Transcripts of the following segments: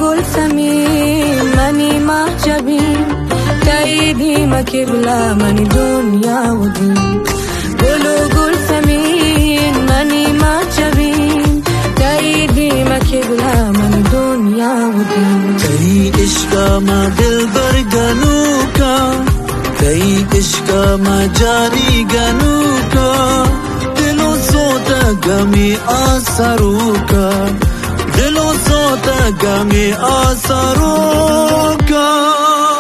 گل سمین منی محجبین تاییدی مکبلا منی دنیا و دین گل و گل سمین منی محجبین تاییدی مکبلا منی دنیا و دین تئی عشقا ما دل برگنو کا تئی عشقا ما جاری گنو کا دلو سوتا گمی آسارو کا دلو سوتا گمی آسارو کا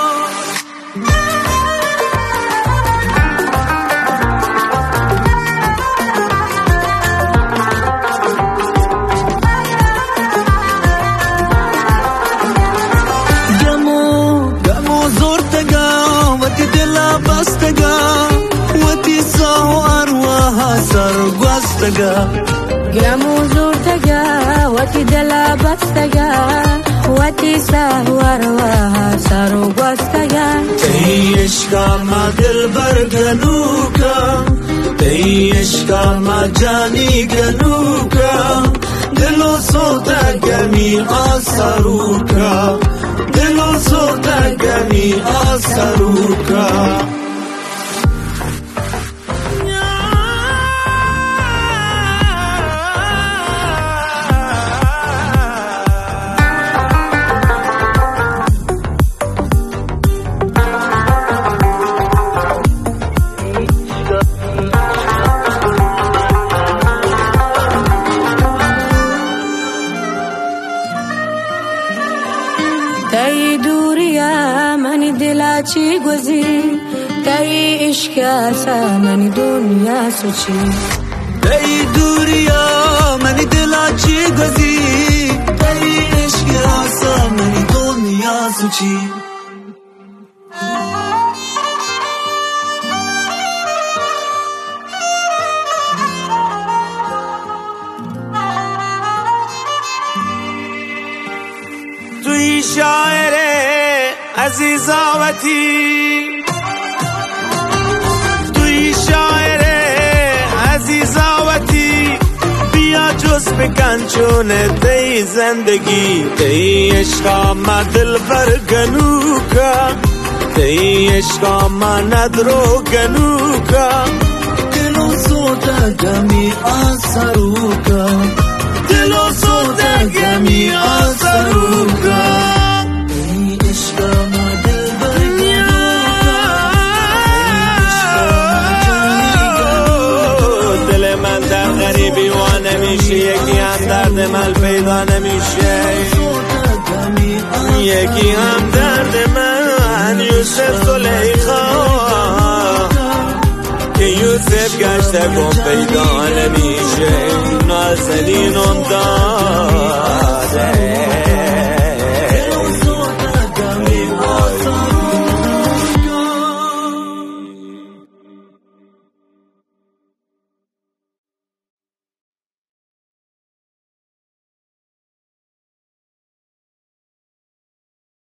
گمو زورتگا وتی دلا بستگا وتی ساو ارواها سرگوستگا گمو زورتگا وتی دلا بستگا وتی ساو ارواها سرگوستگا تی عشقا ما دل برگنوکا تی عشقا ما جانی گنوکا دلو سوتا گمی آساروکا دلو سوتا گمی آساروکا تای دوریا منی دلا چی گوزی تای عشق آسا منی دنیا سوچی تای دوریا منی دلا چی گوزی تای عشق آسا منی دنیا سوچی توی شاعر عزیزاوتی توی شاعر عزیزاوتی بیا جز بکن چون تی زندگی تی عشقا ما دل برگنوکا تی عشقا ما ندرو گنوکا دلو سوتا گمی آساروکا دلو سوتا گمی آساروکا یکی هم درد من پیدا نمیشه یکی هم درد من یوسف زلیخا که یوسف گشته کن پیدا نمیشه نازنینم داده